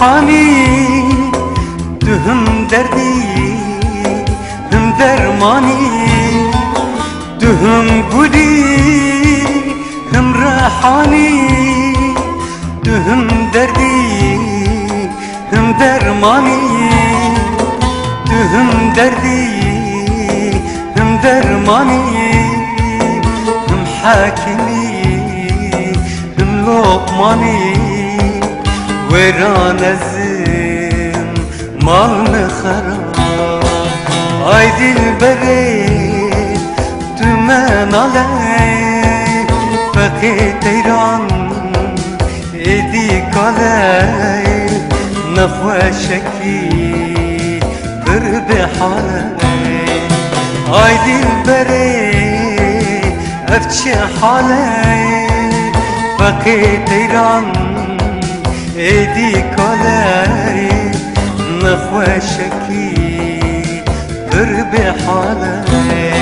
راحانی تو هم دردی هم درمانی تو هم گلی هم راحانی تو هم دردی هم درمانی تو هم دردی هم درمانی هم حاکمی هم لقمانی ويران الزم مال خراب عيد البريد تمان علي فقيت ايران ايديك علي نخوى شكي قرب حالي عيد البريد افتش حالي فقيت ايران ايديك علي نخوى شكي قرب حالي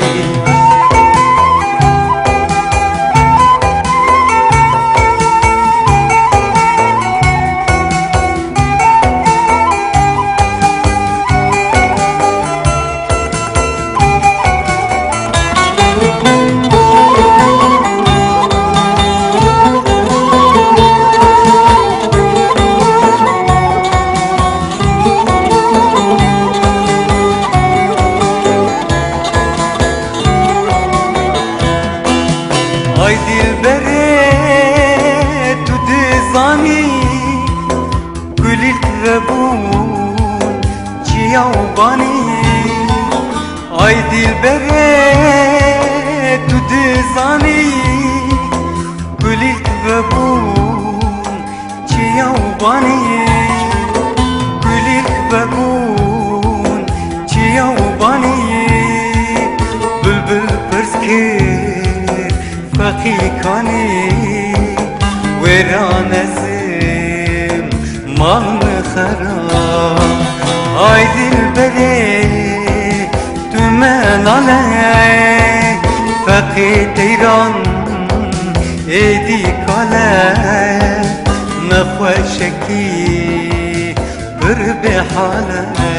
Ay dilbere tu dizani Kulit vebun ciyavbani Ay dilbere tu dizani Kulit vebun ciyavbani Kulit vebun ciyavbani Bülbül pırskir فقيكاني ويران الزم مال خراب عيد البري تمان علي فقيت ايران ايديك علي نخوى شكي قرب حالي